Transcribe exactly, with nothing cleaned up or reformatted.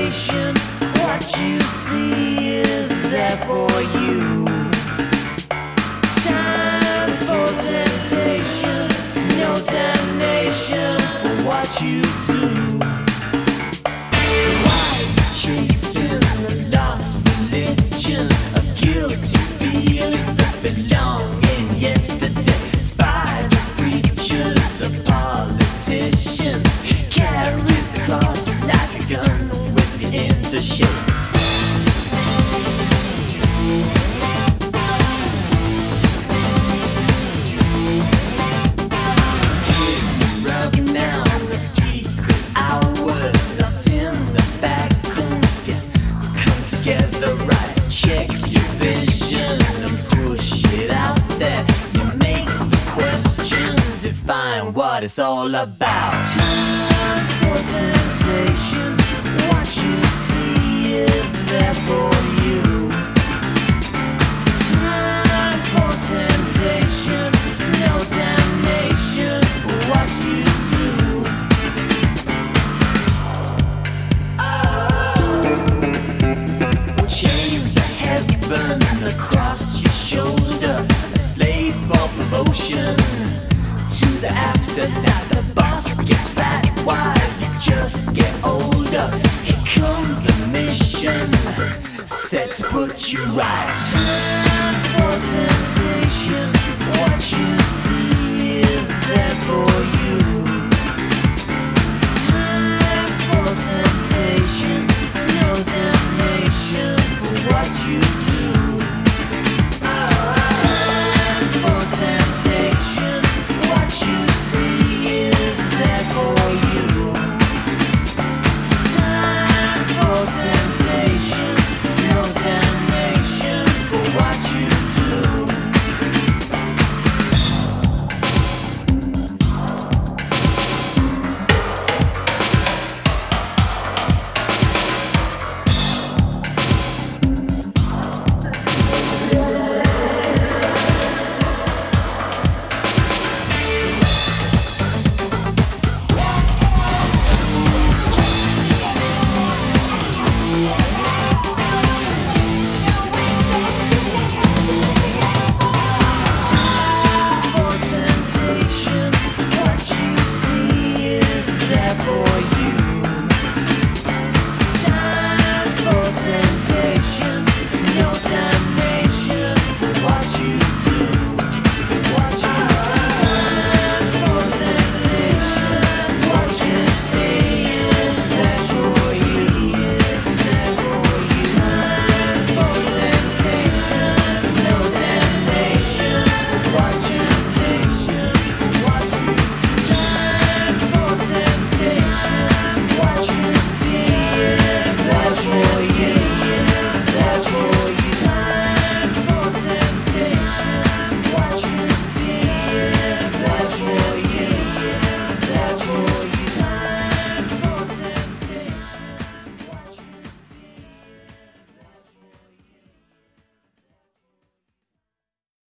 temptation. What you see is there for you. Time for temptation, no damnation for what you do. Why you chasing the lost religion of guilty feelings that belong in yesterday? Spy the preachers, a politician carries a cross like a gun with you into shape. Check your vision and push it out there. You make the question, define what it's all about. Time for temptation, what you see is there for you. Time for temptation, no damnation for what you do. Oh, chains of heaven across your shoulder, a slave for promotion to the aftermath. The boss gets fat while you just get older. Here comes a mission set to put you right.